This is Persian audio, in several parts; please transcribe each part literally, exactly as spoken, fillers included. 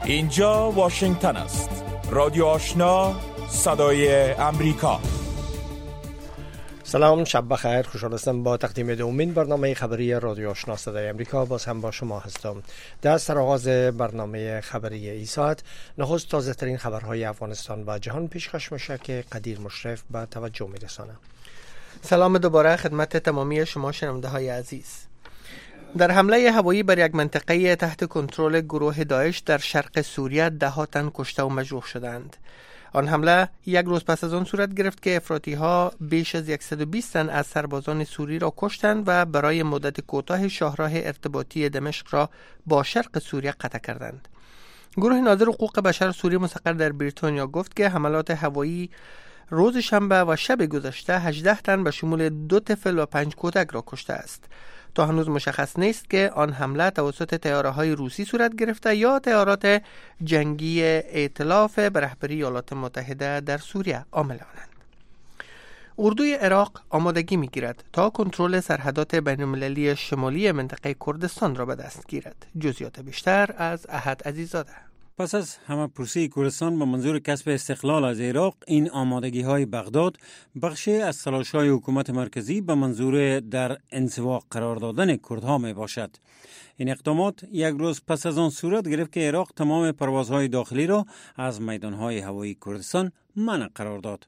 اینجا واشنگتن است. رادیو آشنا، صدای امریکا. سلام، شب بخیر. خوشحال هستم با تقدیم دومین برنامه خبری رادیو آشنا صدای امریکا باز هم با شما هستم. در سرآغاز برنامه خبری این ساعت نخست تازه ترین خبرهای افغانستان و جهان پیشکش میشه که قدیر مشرف به توجه میرسانه. سلام دوباره خدمت تمامی شما شنونده های عزیز. در حمله هوایی بر یک منطقه تحت کنترل گروه داعش در شرق سوریه ده ها تن کشته و مجروح شدند. آن حمله یک روز پس از آن صورت گرفت که افراطی ها بیش از صد و بیست تن از سربازان سوری را کشتند و برای مدت کوتاه شاهراه ارتباطی دمشق را با شرق سوریه قطع کردند. گروه ناظر حقوق بشر سوریه مستقر در بریتانیا گفت که حملات هوایی روز شنبه و شب گذشته هجده تن به شمول دو طفل و پنج کودک را کشته است. تا هنوز مشخص نیست که آن حمله توسط طیاره‌های روسی صورت گرفته یا طیارات جنگی ائتلاف به رهبری ایالات متحده در سوریه عامل آنند. اردوی عراق آمادگی می‌گیرد تا کنترل سرحدات بین‌المللی شمالی منطقه کردستان را به دست گیرد. جزئیات بیشتر از احد عزیزاده. پس از همه پرسی کردستان به منظور کسب استقلال از عراق، این آمادگی های بغداد بخشی از تلاش های حکومت مرکزی به منظور در انزوا قرار دادن کردها می باشد. این اقدامات یک روز پس از آن صورت گرفت که عراق تمام پروازهای داخلی را از میدانهای هوایی کردستان منع قرار داد.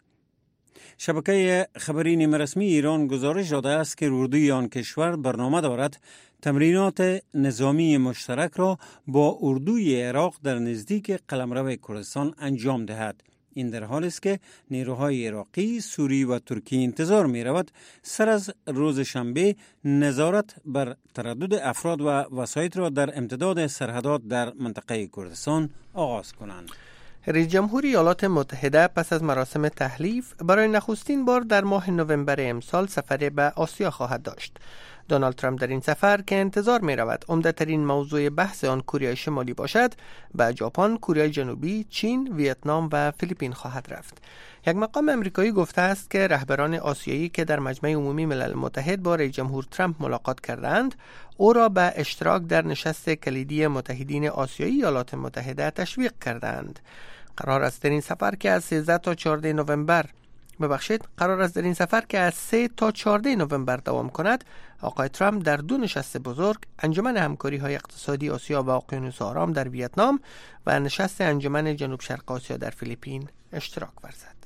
شبکه خبری نیمه رسمی ایران گزارش داده است که اردوی آن کشور برنامه دارد تمرینات نظامی مشترک را با اردوی عراق در نزدیک قلمرو کردستان انجام دهد. این در حالی است که نیروهای عراقی، سوری و ترکی انتظار می رود سر از روز شنبه نظارت بر تردد افراد و وسایط را در امتداد سرحدات در منطقه کردستان آغاز کنند. رئیس جمهور ایالات متحده پس از مراسم تحلیف برای نخستین بار در ماه نوامبر امسال سفری به آسیا خواهد داشت. دونالد ترامپ در این سفر که انتظار می رود عمده‌ترین موضوع بحث آن کره شمالی باشد، به ژاپن، کره جنوبی، چین، ویتنام و فیلیپین خواهد رفت. یک مقام امریکایی گفته است که رهبران آسیایی که در مجمع عمومی ملل متحد با رئیس جمهور ترامپ ملاقات کردند، او را به اشتراک در نشست کلیدی متحدین آسیایی ایالات متحده تشویق کردند. قرار است در این سفر که از سیزده تا چهارده نوامبر ببخشید قرار است در این سفر که از سه تا چهارده نوامبر دوام کند، آقای ترامپ در دو نشست بزرگ، انجمن همکاری های اقتصادی آسیا و اقیانوس آرام در ویتنام و نشست انجمن جنوب شرق آسیا در فیلیپین اشتراک ورزد.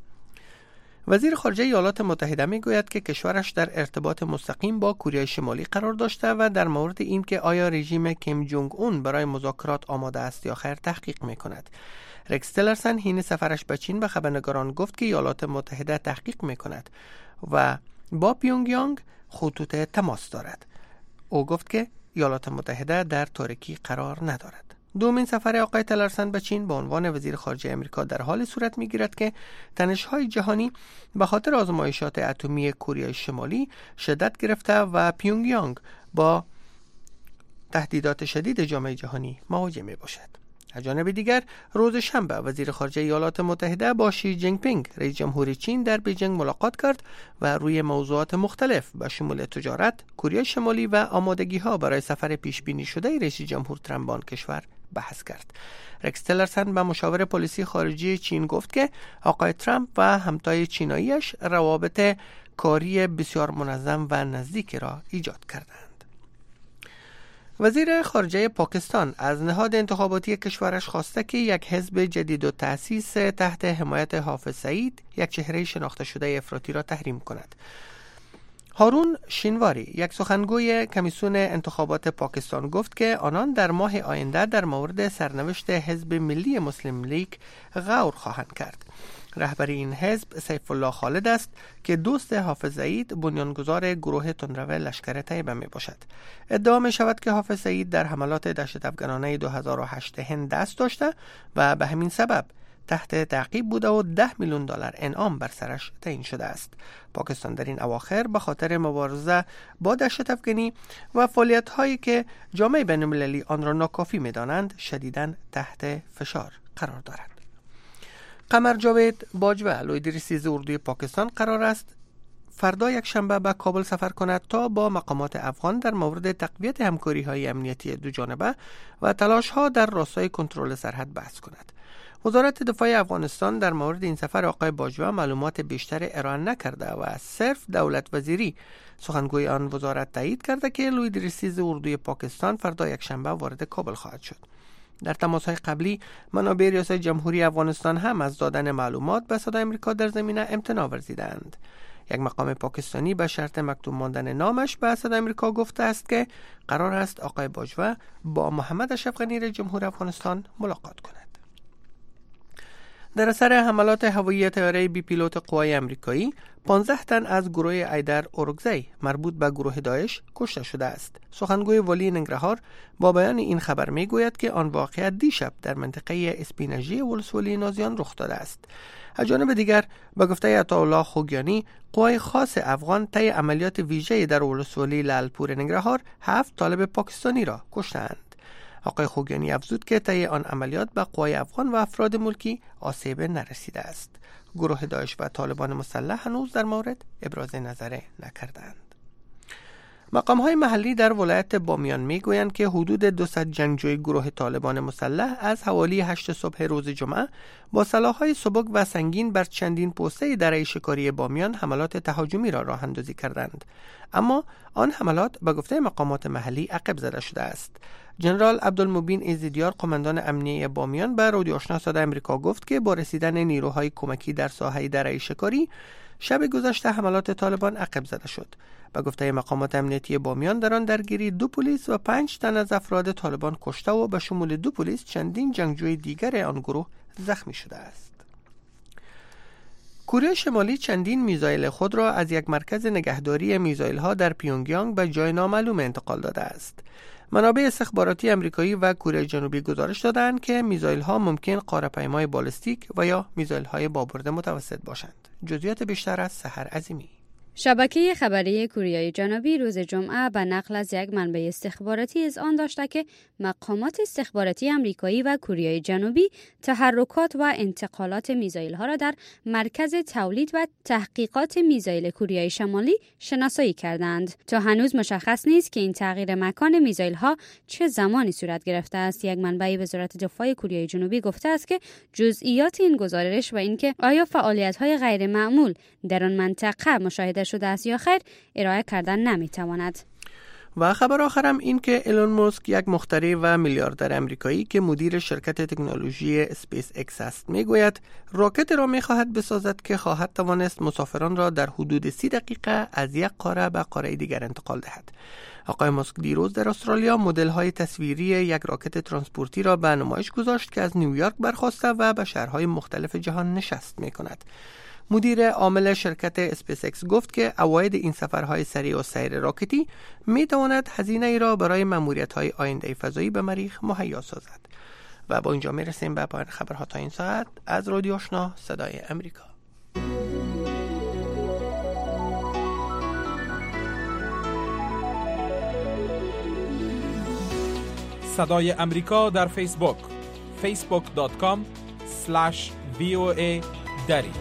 وزیر خارجه ایالات متحده میگوید که کشورش در ارتباط مستقیم با کره شمالی قرار داشته و در مورد این که آیا رژیم کیم جونگ اون برای مذاکرات آماده است یا خیر تحقیق میکند. رکس تیلرسن حین سفرش به چین به خبرنگاران گفت که ایالات متحده تحقیق میکند و با پیونگ یانگ خطوط تماس دارد. او گفت که ایالات متحده در تاریکی قرار ندارد. دومین سفر آقای تیلرسن به چین به عنوان وزیر خارجه امریکا در حال صورت میگیرد که تنش‌های جهانی به خاطر آزمایشات اتمی کره شمالی شدت گرفته و پیونگ یانگ با تهدیدات شدید جامعه جهانی مواجه می باشد. از جانب دیگر روز شنبه وزیر خارجه ایالات متحده با شی جینگ پینگ رئیس جمهور چین در بیجینگ ملاقات کرد و روی موضوعات مختلف به شمول تجارت، کره شمالی و آمادگی‌ها برای سفر پیش بینی شده رئیس جمهور ترامپ به آن کشور بحث کرد. رکس تیلرسن به مشاور پلیسی خارجی چین گفت که آقای ترامپ و همتای چیناییش روابط کاری بسیار منظم و نزدیکی را ایجاد کردند. وزیر خارجه پاکستان از نهاد انتخاباتی کشورش خواسته که یک حزب جدید و تأسیس تحت حمایت حافظ سعید یک چهره شناخته شده افراطی را تحریم کند. هارون شینواری، یک سخنگوی کمیسیون انتخابات پاکستان، گفت که آنان در ماه آینده در مورد سرنوشت حزب ملی مسلم لیگ غور خواهند کرد. رهبر این حزب سیف الله خالد است که دوست حافظ سعید، بنیانگذار گروه تندرو لشکر طیبه می باشد. ادعا می شود که حافظ سعید در حملات دهشت افغانانه دو هزار و هشت هند دست داشته و به همین سبب تحت تعقیب بوده و ده میلیون دلار انعام بر سرش تعیین شده است. پاکستان در این اواخر به خاطر مبارزه با دهشت افغانی و فعالیت‌هایی که جامعه بین‌المللی آن را ناکافی می‌دانند شدیداً تحت فشار قرار دارد. قمر جاوید باجوه، لوی رئیس اردوی پاکستان، قرار است فردا یک شنبه به کابل سفر کند تا با مقامات افغان در مورد تقویت همکاری‌های امنیتی دو جانبه و تلاش‌ها در راستای کنترل سرحد بحث کند. وزارت دفاع افغانستان در مورد این سفر آقای باجوه معلومات بیشتر ارائه نکرده و صرف دولت وزیری. سخنگوی آن وزارت تایید کرده که لوید رسیز اردوی پاکستان فردا یک شنبه وارد کابل خواهد شد. در تماس‌های قبلی منابع ریاست جمهوری افغانستان هم از دادن معلومات به صدای آمریکا در زمینه امتناع ورزیدند. یک مقام پاکستانی به شرط مکتوب ماندن نامش به صدای آمریکا گفته است که قرار است آقای باجوه با محمد اشرف غنی رئیس جمهور افغانستان ملاقات کند. در اثر حملات هوایی طیاره بی پیلوت قوای آمریکایی، پانزده تن از گروه ایدر اورگزی مربوط به گروه داعش کشته شده است. سخنگوی ولی ننگرهار با بیان این خبر می گوید که آن واقعیت دیشب در منطقه اسپینجی ولسوالی نازیان رخ داده است. از جانب دیگر به گفته عطاالله خوگیانی، قوای خاص افغان طی عملیات ویژه‌ای در ولسوالی لالپور ننگرهار هفت طالب پاکستانی را کشتند. آقای خوگیانی افزود که طی آن عملیات به قوای افغان و افراد ملکی آسیب نرسیده است. گروه داعش و طالبان مسلح هنوز در مورد ابراز نظر نکردند. مقام‌های محلی در ولایت بامیان می‌گویند که حدود دویست جنگجوی گروه طالبان مسلح از حوالی هشت صبح روز جمعه با سلاح‌های سبک و سنگین بر چندین پوسته دره شکاری بامیان حملات تهاجمی را راه اندازی کردند، اما آن حملات به گفته مقامات محلی عقب زده شده است. جنرال عبدالمبین ایزدیار قماندان امنیه بامیان به رادیو آشنا صدای آمریکا گفت که با رسیدن نیروهای کمکی در ساحه دره شکاری شب گذشته حملات طالبان عقب زده شد. به گفته مقامات امنیتی بامیان در آن درگیری دو پلیس و پنج تن از افراد طالبان کشته و به شمول دو پلیس چندین جنگجوی دیگر آن گروه زخمی شده است. کره شمالی چندین میزایل خود را از یک مرکز نگهداری میزایل ها در پیونگیانگ به جای نامعلوم انتقال داده است. منابع استخباراتی آمریکایی و کره جنوبی گزارش دادند که میزایل ها ممکن قاره‌پیمای بالستیک و یا میزایل های بابرد متوسط باشند. جزئیات بیشتر از سحر عظیمی. شبکه خبری کره جنوبی روز جمعه به نقل از یک منبع استخباراتی اذعان داشته که مقامات استخباراتی آمریکایی و کره جنوبی تحرکات و انتقالات میزایل ها را در مرکز تولید و تحقیقات میزایل کره شمالی شناسایی کردند. تا هنوز مشخص نیست که این تغییر مکان میزایل ها چه زمانی صورت گرفته است. یک منبع وزارت دفاع کره جنوبی گفته است که جزئیات این گزارش و اینکه آیا فعالیت های غیر معمول در آن منطقه مشاهده شده است یا خیر ارائه کردن نمیتواند. و خبر آخرم این که ایلون ماسک، یک مخترع و میلیاردر امریکایی که مدیر شرکت تکنولوژی اسپیس اکس است، میگوید راکت را میخواهد بسازد که خواهد توانست مسافران را در حدود سی دقیقه از یک قاره به قاره دیگر انتقال دهد. آقای ماسک دیروز در استرالیا مدل های تصویری یک راکت ترانسپورتی را به نمایش گذاشت که از نیویورک برخاسته و به شهرهای مختلف جهان نشست میکند. مدیر عامل شرکت اسپیس اکس گفت که عواید این سفرهای سریع و سیر راکتی می تواند هزینه ای را برای ماموریت‌های آینده فضایی به مریخ مهیا سازد. و با اینجا می رسیم به پایان خبرها تا این ساعت. از رادیو آشنا صدای امریکا. صدای امریکا در فیسبوک فیسبوک دات کام اسلش وی او ای دری.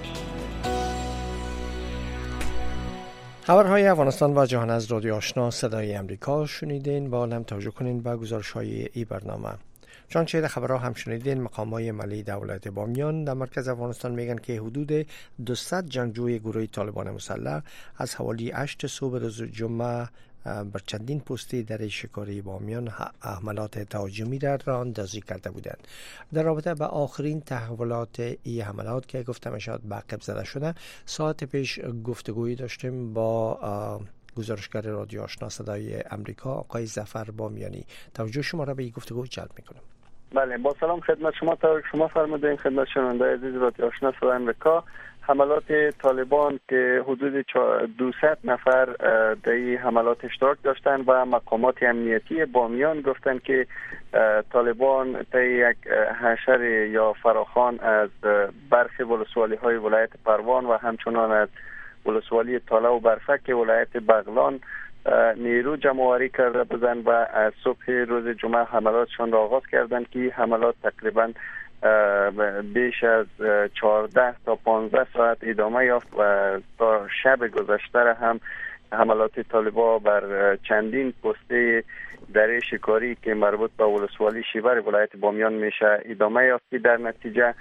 خبرهای افغانستان و جهان از رادیو آشنا صدای امریکا شنیدین. با هم توجه کنین به گزارش‌های این برنامه. چنانچه در خبرها هم شنیدین، مقامات ملی دولت بامیان در مرکز افغانستان میگن که حدود دویست جنگجوی گروه طالبان مسلح از حوالی هشت صبح روز جمعه بر چندین پستی در شکاری بامیان حملات تهاجمی را راه اندازی کرده بودند. در رابطه با آخرین تحولات این حملات که گفته میشد به عقب زده شده، ساعت پیش گفتگویی داشتیم با گزارشگر رادیو آشنا صدای امریکا آقای ظفر بامیانی. توجه شما را به این گفتگو جلب میکنم. بله، با سلام خدمت شما. تا شما فرمودین خدمت شنونده عزیز رادیو آشنا صدای امریکا، حملات طالبان که حدود دویست نفر در این حملات اشتراک داشتند و مقامات امنیتی بامیان گفتند که طالبان در یک حشر یا فراخوان از برخی ولسوالی های ولایت پروان و همچنان از ولسوالی تاله و برفک ولایت بغلان نیرو جمع‌آوری کرده بودند و از صبح روز جمعه حملاتشان را آغاز کردند که حملات تقریبا بیش از چهارده تا پانزده ساعت ادامه یافت و تا شب گذشته هم حملات طالبان بر چندین پسته دره شکاری که مربوط به ولسوالی شیور ولایت بامیان میشه ادامه یافت. در نتیجه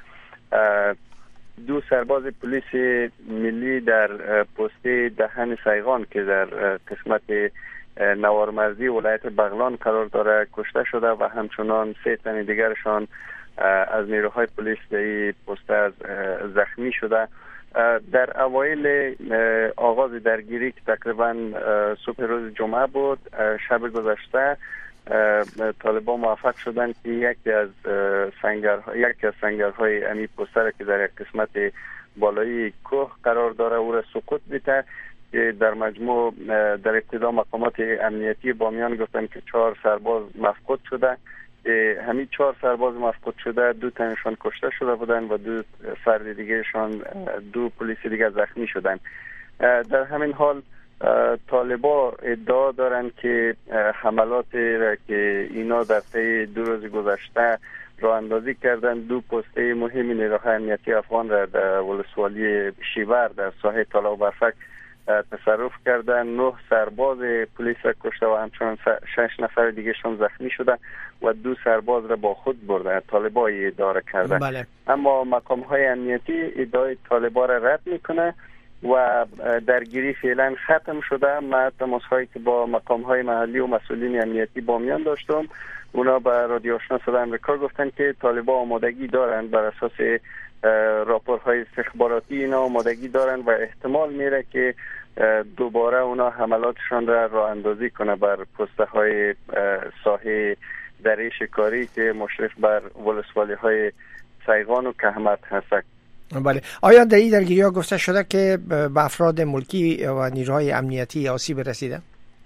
دو سرباز پلیس ملی در پسته دهن سیغان که در قسمت نوارمرزی ولایت بغلان قرار داره کشته شده و همچنان سه تن دیگرشان از نیروهای پلیس در این پسته از زخمی شده. در اوایل آغاز درگیری که تقریبا صبح روز جمعه بود، شب گذشته طالبان موفق شدند که یکی از سنگرها یکی از سنگرهای امی پوستر که در قسمت بالایی کوه قرار داره او را سقوط بده که در مجموع در ابتدا مقامات امنیتی بامیان گفتند که چهار سرباز مفقود شده. همین چهار سرباز مفقود شده دو تنشان کشته شده بودن و دو فرد دیگهشان دو پلیس دیگه زخمی شدن. در همین حال طالبان ادعا دارند که حملات را که اینا در طی دو روز گذشته راه اندازی کردن دو پسته مهمی نیروهای امنیتی افغان را در ولسوالی شیور در ساحه طلا و برفک تصرف کردن. نه سرباز پلیس را کشته و همچنان شش نفر دیگه شان زخمی شده و دو سرباز را با خود برده. طالبان ادعا کردن. بله. اما مقام های امنیتی ادعای طالبان را رد میکنه و درگیری فعلا ختم شده. ما تماس هایی که با مقام های محلی و مسئولین امنیتی بامیان داشتم، اونا به رادیو آشنا صدای آمریکا گفتن که طالبان آمادگی دارند، بر اساس راپورهای استخباراتی اینا آمادگی دارند و احتمال میره که دوباره اونا حملاتشان را راه اندازی کنه بر پسته های ساحه دره شکاری که مشرف بر ولسوالی های سیغان و کهمت هست. بله. آیا در این درگیری ها گفته شده که به افراد ملکی و نیروهای امنیتی آسیب رسیده؟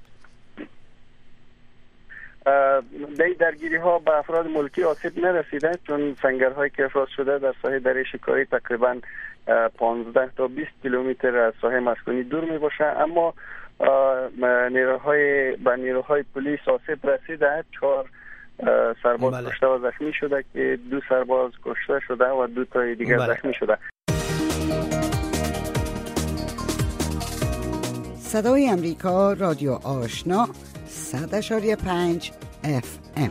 در این درگیری ها به افراد ملکی آسیب نرسیده، چون سنگرهایی که افراز شده در ساحه دره شکاری تقریبا پانزده تا بیست کیلومتر از ساحه مسکونی دور می باشه. اما نیروهای به نیروهای پلیس آسیب رسیده، چهار سرباز بله. کشته و زخمی شده که دو سرباز کشته شده و دو تا دیگر بله. زخمی شده. صدای امریکا، رادیو آشنا، صد اشاری پنج اف ام.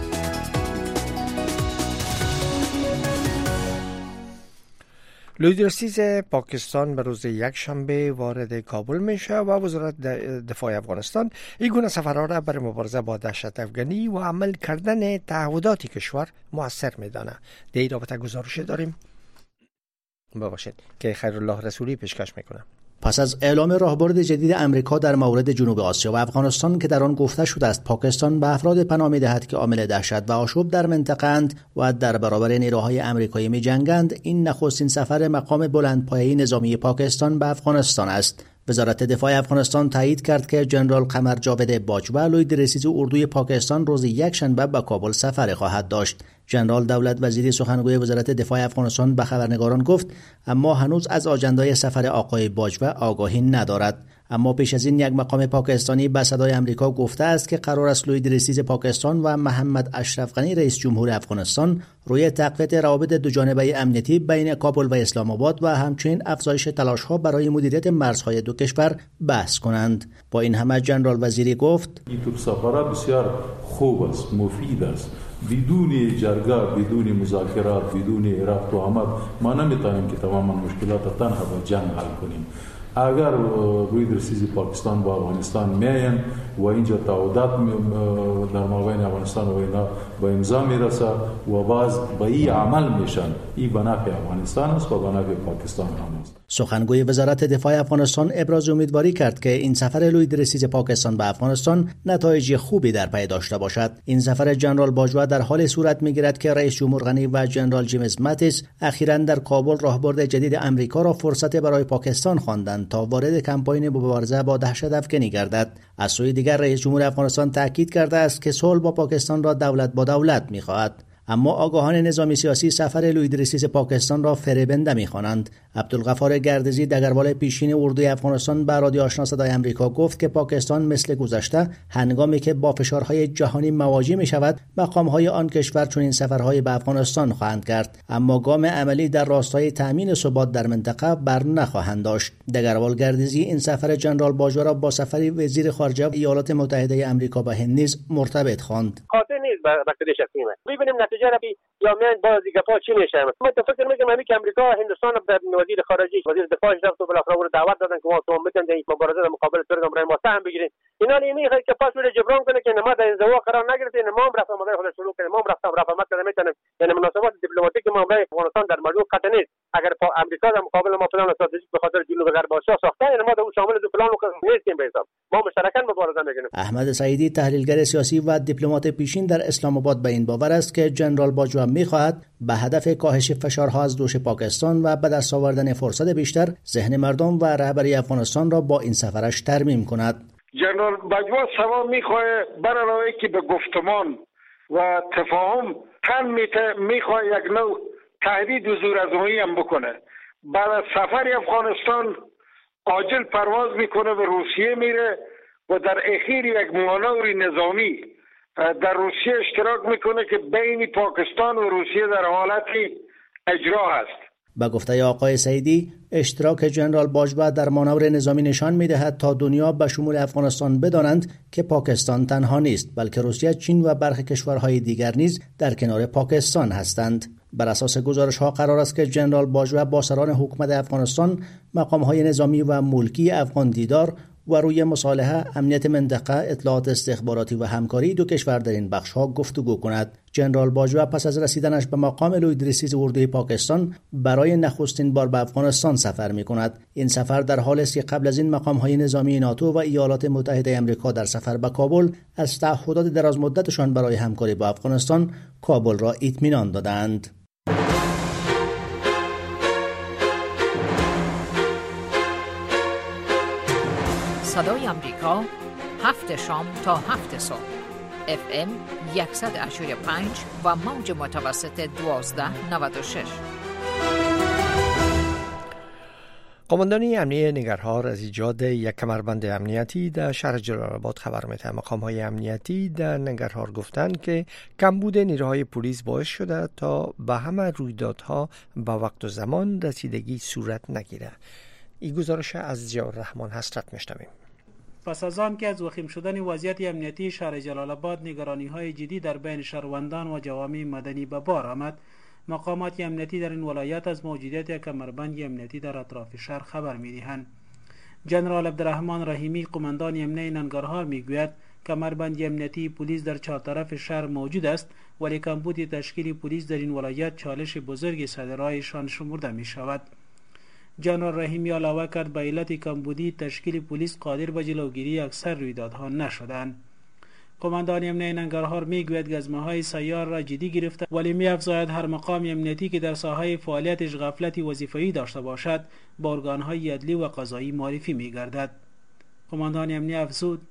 لویدرسیز پاکستان به روز یک شنبه وارد کابل میشه و وزارت دفاع افغانستان این گونه سفرها را برای مبارزه با دهشت افغانی و عمل کردن تعهدات کشور مؤثر میدانه. در این رابطه گزارش داریم، بباشید که خیرالله رسولی پیشکش میکنه. پس از اعلام راهبرد جدید امریکا در مورد جنوب آسیا و افغانستان که در آن گفته شده است پاکستان به افراد پناه می‌دهد که عامل دهشت و آشوب در منطقه اند و در برابر نیروهای امریکایی می‌جنگند، این نخستین سفر مقام بلندپایه نظامی پاکستان به افغانستان است. وزارت دفاع افغانستان تایید کرد که جنرال قمر جاوید باجوه لویدرسیز اردوی پاکستان روز یک شنبه به کابل سفر خواهد داشت. جنرال دولت وزیری سخنگوی وزارت دفاع افغانستان به خبرنگاران گفت اما هنوز از آجندای سفر آقای باجوه آگاهی ندارد. اما پیش از این یک مقام پاکستانی به صدای آمریکا گفته است که قرار است لویدرسیز پاکستان و محمد اشرف غنی رئیس جمهور افغانستان روی تقویت روابط دوجانبه امنیتی بین کابل و اسلام آباد و همچنین افزایش تلاش‌ها برای مدیریت مرزهای دو کشور بحث کنند. با این همه جنرال وزیری گفت این تو سفر بسیار خوب است، مفید است. بدون جرگه، بدون مذاکرات، بدون رفت و آمد ما نمیتونیم که تمام مشکلات تنها با جنگ حل کنیم. اگر لویدرسیز پاکستان با افغانستان میاین و اینجا تعهدات در مابین افغانستان و اینا با امضا میرسه و باز به این عمل میشن، این به نفع افغانستان است و به نفع پاکستان هم است. سخنگوی وزارت دفاع افغانستان ابراز امیدواری کرد که این سفر لویدرسیز پاکستان به افغانستان نتایج خوبی در پی داشته باشد. این سفر جنرال باجوه در حال صورت میگیرد که رئیس جمهور غنی و جنرال جیمز ماتیس اخیراً در کابل راهبرد جدید امریکا را فرصت برای پاکستان خواندند تا وارد کمپاین مبارزه با دهشت افغانی گردد. از سوی دیگر رئیس جمهور افغانستان تاکید کرده است که صلح با پاکستان را دولت با دولت می‌خواهد. اما آگاهان نظامی سیاسی سفر لوید رسیس پاکستان را فریبنده می‌خوانند. عبدالغفار گردزی دگربال پیشین اردوی افغانستان به رادیو آشنا صدای آمریکا گفت که پاکستان مثل گذشته هنگامی که با فشارهای جهانی مواجه می‌شود مقام‌های آن کشور چنین سفرهای به افغانستان خواهند کرد، اما گام عملی در راستای تامین ثبات در منطقه بر نخواهند داشت. دگربال گردزی این سفر جنرال باجوا را با سفری وزیر خارجه ایالات متحده آمریکا به هند نیز مرتبط خواند. خاطر نیست به خودش شخصیمه. ببینیم نتیجه را بی یا من باز دیگه پا چی میشه. من تو فکر میکنم که امریکا هندوستان به وزیر خارجه وزیر دفاعش رفت و بالاخره او دعوت دادن که ما تو میتونیم در مبارزه در مقابل ترور برای ما سهم بگیریم. اینا نمیخواد که پاس میره جبران کنه که ما در انزوا قرار نگرفتیم، ما هم رفتیم مدار خودش شروع کردیم، ما هم رفتیم رفاقت کردیم میتونیم یعنی مناسبات دیپلماتیک ما برای افغانستان در موضوع قطع نیست. اگر امریکا در مقابل ما پلان استراتژیک به خاطر جنوب غرب آسیا ساخته یعنی ما در اون شامل دو پلان نیستیم به حساب. ما مشترکاً مبارزه میکنیم. احمد سعیدی تحلیلگر سیاسی و دیپلمات پیشین در اسلام آباد به این باور است که جنرال باجوا می‌خواهد به هدف کاهش فشارها از دوش پاکستان و به دست آوردن فرصت بیشتر ذهن مردم و رهبری افغانستان را با این سفرش ترمیم کند. جنرال باجوا سوا می‌خواهد برای که به گفتمان و تفاهم تن می‌خواهد یک نوع تهدید و زورآزمایی هم بکنه. بعد از سفر افغانستان عاجل پرواز میکنه و روسیه میره و در اخیر یک مانور نظامی در روسیه اشتراک میکنه که بین پاکستان و روسیه در حالت اجرا هست. با گفته آقای سعیدی اشتراک جنرال باجوا در مانور نظامی نشان میدهد تا دنیا به شمول افغانستان بدانند که پاکستان تنها نیست بلکه روسیه، چین و برخی کشورهای دیگر نیز در کنار پاکستان هستند. بر اساس گزارش‌ها قرار است که جنرال باجوا با سران حکومت افغانستان، مقام‌های نظامی و ملکی افغان دیدار و روی مصالحه، امنیت منطقه، اطلاعات استخباراتی و همکاری دو کشور در این بخش‌ها گفتگو کند. جنرال باجوا پس از رسیدنش به مقام لوید رسیس اردوی پاکستان برای نخستین بار به افغانستان سفر می‌کند. این سفر در حالی است که قبل از این مقام‌های نظامی ناتو و ایالات متحده آمریکا در سفر به کابل از تعهدات دراز مدتشان برای همکاری با افغانستان کابل را اطمینان دادند. صدای آمریکا هفت شام تا هفت صبح اف ام صد و پنج و موج متوسط دوازده نود و شش. قماندانی امنیه ننگرهار از ایجاد یک کمربند امنیتی در شهر جلال آباد خبر می‌دهد. مقام‌های امنیتی در ننگرهار گفتند که کمبود نیروهای پلیس باعث شده تا به همه رویدادها با وقت و زمان رسیدگی صورت نگیرد. این گزارش از ضیاءالرحمن حسرت می‌شنویم. پس از آن که از وخیم شدن وضعیت امنیتی شهر جلال آباد نگرانی‌های جدی در بین شهروندان و جوامع مدنی به بار آمد، مقامات امنیتی در این ولایت از موجودیت یک کمربند امنیتی در اطراف شهر خبر می‌دهند. جنرال عبدالرحمن رحیمی قماندان امنیه ننگرهار میگوید کمربند امنیتی پلیس در چهار طرف شهر موجود است، ولی کمبود تشکیل پلیس در این ولایت چالش بزرگی صدرایشان شمرده می‌شود. جنرال رحیمی علاوه کرد به علت کمبودی تشکیل پلیس قادر به جلوگیری اکثر رویدادها نشدند. قماندان امنیه ننگرهار میگوید گزمه‌های سیار را جدی گرفته، ولی می‌افزاید هر مقام امنیتی که در ساحه فعالیتش غفلت وظیفه‌ای داشته باشد با ارگان‌های عدلی و قضایی معرفی می‌گردد. قماندان امنیه افزود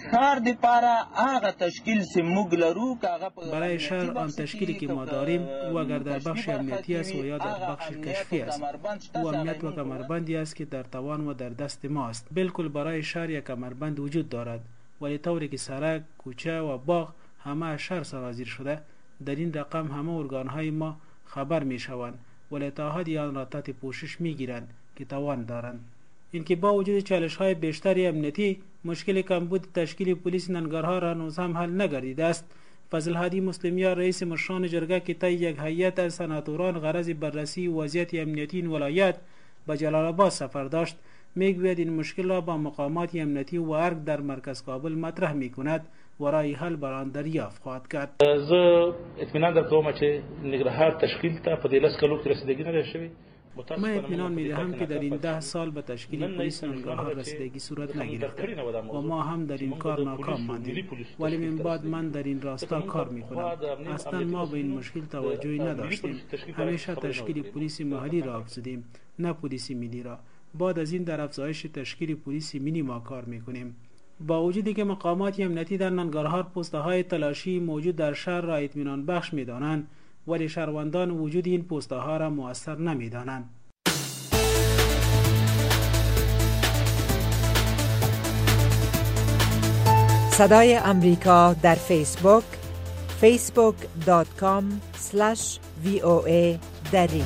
برای شهر آن تشکیلی که ما داریم و اگر در بخش امنیتی است و یا در بخش کشفی است و امنیت و کمربندی است که در توان و در دست ماست. بالکل برای شهر یک کمربند وجود دارد، ولی طوری که سرک، کوچه و باغ همه شهر سرازیر شده، در این رقم همه ارگانهای ما خبر می شوند ولی تا حدی آن را تحت پوشش می گیرند که توان دارند. اینکه با وجود چالش‌های بیشتری امنیتی، مشکل کمبود تشکیل پلیس ننگرهار هنوز هم حل نگردیده است. فضل هادی مسلمیان رئیس مشران جرگه که طی یک هیئت از سناتوران غرض بررسی وضعیت امنیتی این ولایت به جلال آباد سفر داشت، میگوید این مشکل را با مقامات امنیتی و ارگ در مرکز کابل مطرح میکند و رای حل بر آن دریافت خواهد کرد. زه اطمینان درکوم چې ننګرهار تشکیل ته په دې لس کلو کې رسیدګي نه شوی. من اطمینان میدهم که در این ده سال به تشکیل پلیس ننگرهار رسیدگی صورت نگرفته و ما هم در این کار ناکام ماندیم، ولی من بعد من در این راستا کار میکنم. اصلا ما به این مشکل توجهی نداشتیم، همیشه تشکیل پلیس محلی را افزودیم نه پلیس ملی را. بعد از این در افزایش تشکیل پلیس ملی ما کار میکنیم. با وجودی که مقامات امنیتی در ننگرهار پست‌های تلاشی موجود در شهر را اطمینان بخش می‌دانند، ولی شهروندان وجود این پوسترها را مؤثر نمی‌دانند. صدای امریکا در فیسبوک فیسبوک دات کام اسلش وی او ای دری.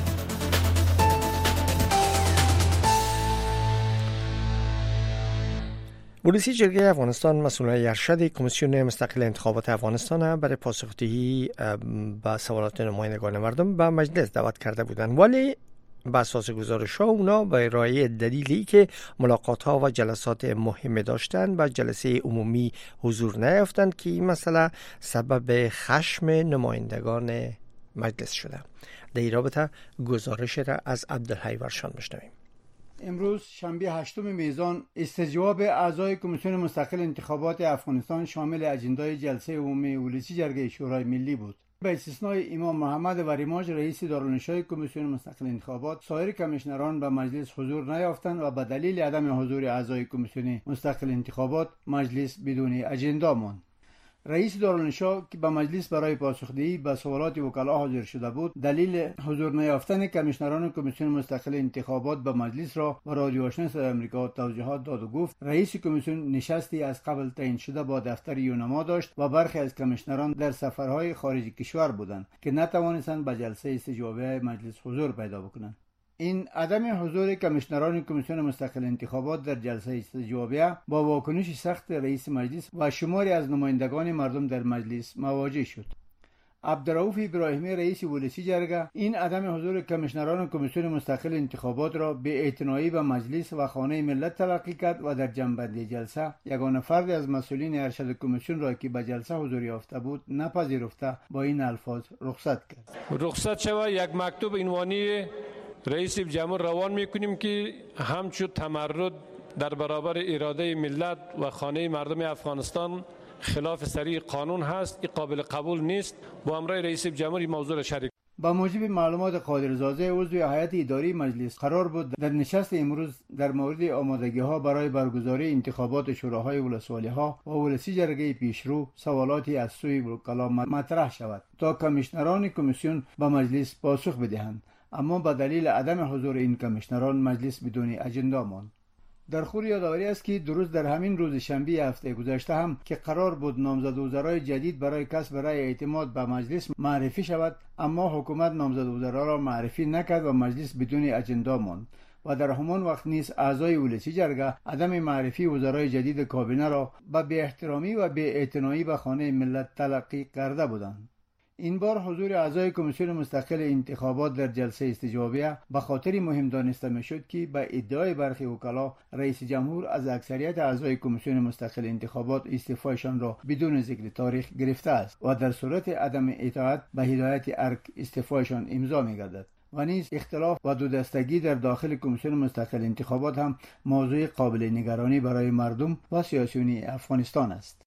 ولسی جرگه افغانستان مسئولان ارشد کمیسیون مستقل انتخابات افغانستان برای پاسخدهی به سوالات نمایندگان مردم به مجلس دعوت کرده بودند، ولی بر اساس گزارش‌ها اونا به ارائه دلیلی که ملاقات‌ها و جلسات مهم داشتند و جلسه عمومی حضور نیافتند که این مسئله سبب خشم نمایندگان مجلس شده. در این رابطه گزارش را از عبدالحی ورشان بشنویم. امروز شنبه هشتم میزان استجواب اعضای کمیسیون مستقل انتخابات افغانستان شامل اجندای جلسه عمومی ولسی جرگه شورای ملی بود. به استثنای امام محمد وریماج رئیس دارالنشای کمیسیون مستقل انتخابات، سایر کمیشنران به مجلس حضور نیافتند و به دلیل عدم حضور اعضای کمیسیون مستقل انتخابات مجلس بدون اجندا ماند. رئیس دارالنشا که به مجلس برای پاسخدهی به سوالات وکلا حاضر شده بود، دلیل حضور نیافتن کمیشنران کمیسیون مستقل انتخابات به مجلس را به رادیو آشنا صدای آمریکا توضیحات داد و گفت رئیس کمیسیون نشستی از قبل تعیین شده با دفتر یونما داشت و برخی از کمیشنران در سفرهای خارج کشور بودند که نتوانستند به جلسه استجوابی مجلس حضور پیدا بکنند. این عدم حضور کمیشنران کمیسیون مستقل انتخابات در جلسه استجوابیه با واکنش سخت رئیس مجلس و شماری از نمایندگان مردم در مجلس مواجه شد. عبدالرؤوف ابراهیمی رئیس ولسی جرگه این عدم حضور کمیشنران کمیسیون مستقل انتخابات را به اعتنایی به مجلس و خانه ملت تلقی کرد و در جنبندی جلسه یگانه فرد از مسئولین ارشد کمیسیون را که به جلسه حضور یافته بود نپذیرفته با این الفاظ رخصت کرد. رخصت شود یک مکتوب عنوانی رئیس جمهور روان میکنیم که همچون تمرد در برابر اراده ملت و خانه مردم افغانستان خلاف صریح قانون هست، این قابل قبول نیست. با امرای رئیس جمهور این موضوع را شریک. با موجب معلومات قادرزاده عضو هیئت اداری مجلس قرار بود در نشست امروز در مورد آمادگی ها برای برگزاری انتخابات شوراهای ولسوالی ها و ولسی جرگه پیشرو سوالاتی از سوی وکلا مطرح شود تا کمیشنران کمیسیون به مجلس پاسخ بدهند، اما به دلیل عدم حضور این کمیشنران مجلس بدون اجندا ماند. در خور یادآوری است که درست در همین روز شنبه هفته گذشته هم که قرار بود نامزد وزرای جدید برای کسب رأی اعتماد به مجلس معرفی شود، اما حکومت نامزد وزرا را معرفی نکرد و مجلس بدون اجندا ماند و در همان وقت نیز اعضای ولسی جرگه عدم معرفی وزرای جدید کابینه را به بی احترامی و بی اعتنایی به خانه ملت تلقی کرده بودند. این بار حضور اعضای کمیسیون مستقل انتخابات در جلسه استجوابیه به خاطر مهم دانسته میشد که به ادعای برخی وکلا رئیس جمهور از اکثریت اعضای کمیسیون مستقل انتخابات استعفایشان را بدون ذکر تاریخ گرفته است و در صورت عدم اطاعت به هدایت ارگ استعفایشان امضا میگردد. و نیز اختلاف و دو دستگی در داخل کمیسیون مستقل انتخابات هم موضوع قابل نگرانی برای مردم و سیاسیون افغانستان است.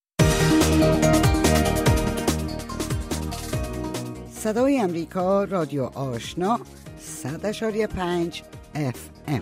صدای امریکا رادیو آشنا صد اشاری پنج اف ام.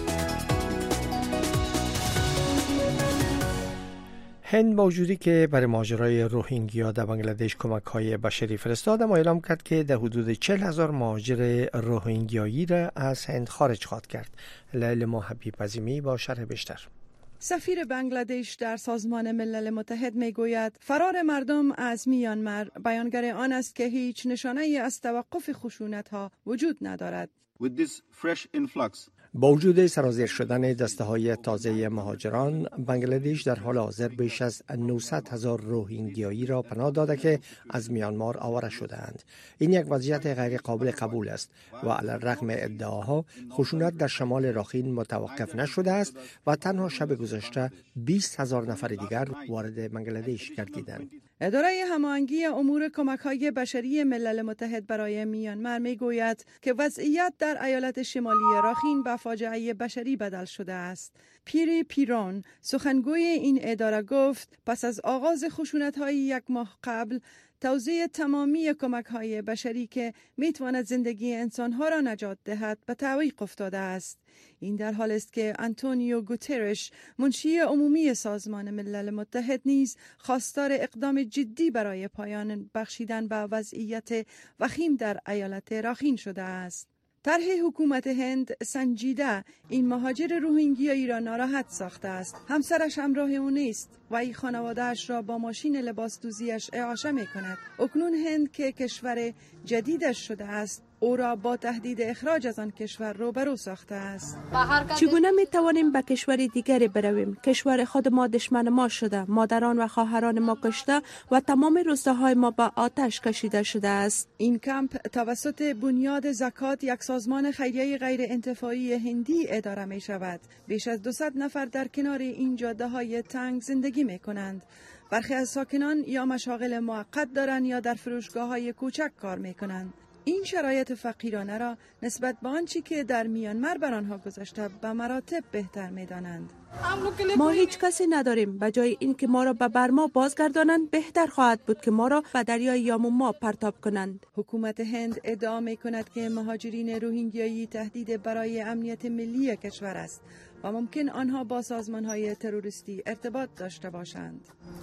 هند با وجودی که برای ماجرای روهینگیا در بنگلادش کمک‌های بشری فرستاد، اما اعلام کرد که در حدود چهل هزار مهاجر روهینگیایی را از هند خارج خواهد کرد. لیلا حبیب عظیمی با شرح بیشتر. سفیر بنگلادش در سازمان ملل متحد میگوید فرار مردم از میانمار بیانگر آن است که هیچ نشانه‌ای از توقف خشونت‌ها وجود ندارد. With this fresh influx با وجود سرازیر شدن دسته های تازه مهاجران، بنگلادش در حال حاضر بیش از نهصد هزار روهینگیایی را پناه داده که از میانمار آواره شده‌اند. این یک وضعیت غیر قابل قبول است و علی الرغم ادعاها خشونت در شمال راخین متوقف نشده است و تنها شب گذشته بیست هزار نفر دیگر وارد بنگلادش گردیدند. اداره هماهنگی امور کمک‌های بشری ملل متحد برای میانمار میگوید که وضعیت در ایالت شمالی راخین به فاجعه بشری بدل شده است. پیری پیرون سخنگوی این اداره گفت پس از آغاز خشونت‌های یک ماه قبل توزیع تمامی کمک‌های بشری که می‌تواند زندگی انسان‌ها را نجات دهد به تعویق افتاده است. این در حال است که آنتونیو گوترش، منشی عمومی سازمان ملل متحد، نیز خواستار اقدام جدی برای پایان بخشیدن به وضعیت وخیم در ایالت راخین شده است. طرح حکومت هند سنجیده این مهاجر روهینگیایی را ناراحت ساخته است. همسرش همراه او نیست و این خانواده‌اش را با ماشین لباس دوزیش اعاشه می کند. اکنون هند که کشور جدیدش شده است، او را با تهدید اخراج از آن کشور روبرو ساخته است. چگونه می توانیم به کشور دیگری برویم؟ کشور خود ما دشمن ما شده، مادران و خواهران ما کشته و تمام روستاهای ما به آتش کشیده شده است. این کمپ توسط بنیاد زکات، یک سازمان خیریه غیر انتفاعی هندی اداره می شود. بیش از دویست نفر در کنار این جاده های تنگ زندگی می کنند. برخی از ساکنان یا مشاغل موقت دارند یا در فروشگاه های کوچک کار می کنند. این شرایط فقیرانه را نسبت به آنچه که در میانمار بر آنها گذشته به مراتب بهتر می‌دانند. ما هیچ کسی نداریم. به جای اینکه ما را به برما بازگردانند، بهتر خواهد بود که ما را به دریای یاموما پرتاب کنند. حکومت هند ادعا می‌کند که مهاجرین روهینگیایی تهدید برای امنیت ملی کشور است و ممکن آنها با سازمان‌های تروریستی ارتباط داشته باشند.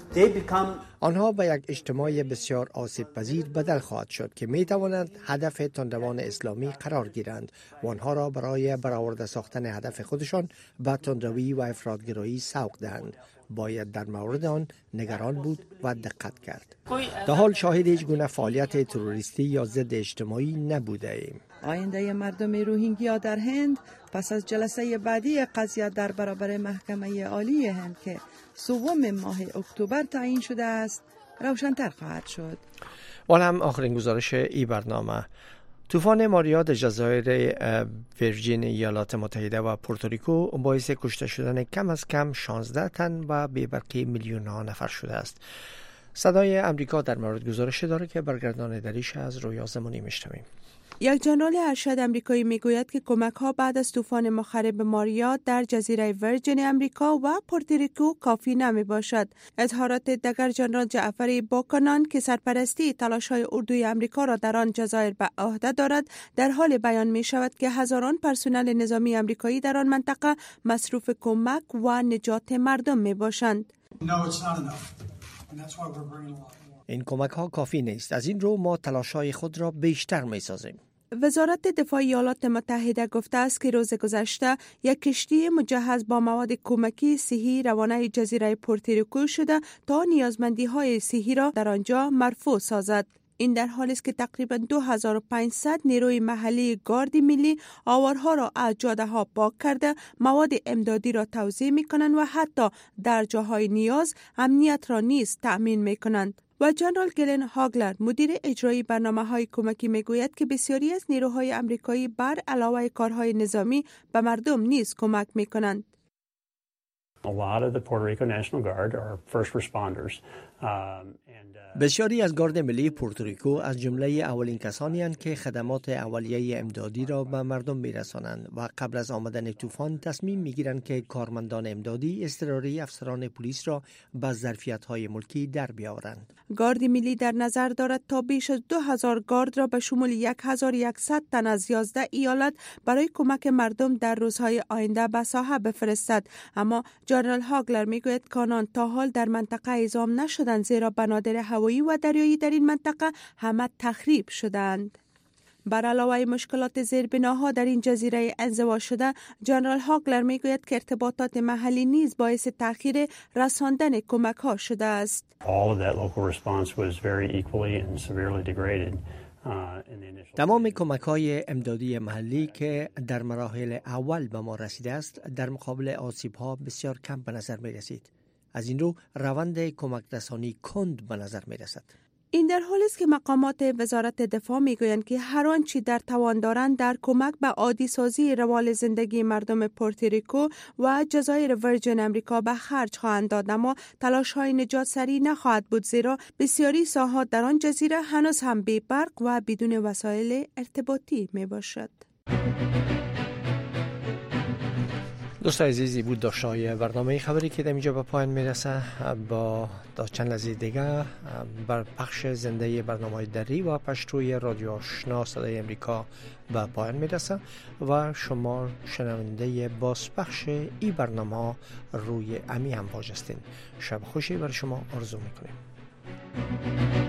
آنها به یک اجتماع بسیار آسیب‌پذیر بدل خواهد شد که می‌توانند هدف تندروان اسلامی قرار گیرند و آنها را برای برآورده ساختن هدف خودشان به تندروی و افراط‌گرایی سوق دهند. باید در مورد آن نگران بود و دقت کرد. در حال شاهد هیچ گونه فعالیت تروریستی یا ضد اجتماعی نبوده ایم. آینده مردم روهینگیا در هند پس از جلسه بعدی قضیه در برابر محکمه عالی هند که سوم ماه اکتبر تعیین شده است روشن‌تر خواهد شد. و هم آخرین گزارش ای برنامه. طوفان ماریا در جزایر ویرجین ایالات متحده و پورتوریکو باعث کشته شدن کم از کم شانزده تن و بی‌برقی میلیون ها نفر شده است. صدای امریکا در مورد گزارش داره که برگرداندنیش از رویا زمانی میشنویم. یک ژنرال ارشد امریکایی میگوید که کمک‌ها بعد از طوفان مخرب ماریا در جزیره ویرجین امریکا و پورتوریکو کافی نمیباشد. اظهارات دیگر ژنرال جعفری باکنان که سرپرستی تلاش‌های اردوی امریکا را در آن جزایر به عهده دارد، در حال بیان می شود که هزاران پرسنل نظامی امریکایی در آن منطقه مصروف کمک و نجات مردم می باشند. این کمک ها کافی نیست. از این رو ما تلاش‌های خود را بیشتر می سازیم. وزارت دفاع ایالات متحده گفته است که روز گذشته یک کشتی مجهز با مواد کمکی صحی روانه جزیره پورتوریکو شده تا نیازمندی های صحی را در آنجا مرفوع سازد. این در حالی است که تقریبا دو هزار و پانصد نیروی محلی گارد ملی آوارها را از جاده ها پاک کرده مواد امدادی را توزیع می کنند و حتی در جاهای نیاز امنیت را نیز تأمین می کنند. و جنرال گلن هاگلر مدیر اجرایی برنامه‌های کمکی میگوید که بسیاری از نیروهای امریکایی بر علاوه کارهای نظامی به مردم نیز کمک می‌کنند. بسیاری از گارد ملی پورتوریکو از جمله اولین کسانی هستند که خدمات اولیه امدادی را به مردم میرسانند و قبل از آمدن طوفان تصمیم میگیرند که کارمندان امدادی اضطراری افسران پلیس را به ظرفیت‌های ملکی در بیاورند. گارد ملی در نظر دارد تا بیش از دو هزار گارد را به شمول یک هزار و صد تن از یازده ایالت برای کمک مردم در روزهای آینده به ساحه بفرستد. اما جنرال هاگلر میگوید که آنان تا حال در منطقه اعزام نشدند، زیرا بنادر هوایی و دریایی در این منطقه همه تخریب شدند. بر علاوه مشکلات زیربناها در این جزیره انزوا شده، جنرال هاگلر میگوید که ارتباطات محلی نیز باعث تأخیر رساندن کمک ها شده است. تمام کمک های امدادی محلی که در مراحل اول به ما رسیده است در مقابل آسیب ها بسیار کم به نظر می رسید. از این رو روند کمک رسانی کند به نظر می رسد. این در حالی است که مقامات وزارت دفاع میگویند که هر آنچه در توان دارند در کمک به عادی سازی روال زندگی مردم پورتوریکو و جزایر ویرجین امریکا به خرج خواهند داد، اما تلاش های نجات سریع نخواهد بود، زیرا بسیاری ساحات در آن جزیره هنوز هم بی برق و بدون وسایل ارتباطی می باشد. دوستان عزیزی بود داشتهای برنامه خبری که در اینجا به پایان میرسه. با تا چند لحظه دیگه بر پخش زنده برنامه دری و پشتوی رادیو آشنا صدای امریکا به پایان میرسه و شما شنونده بازپخش این برنامه روی امی امواج هستین. شب خوشی برای شما آرزو میکنیم.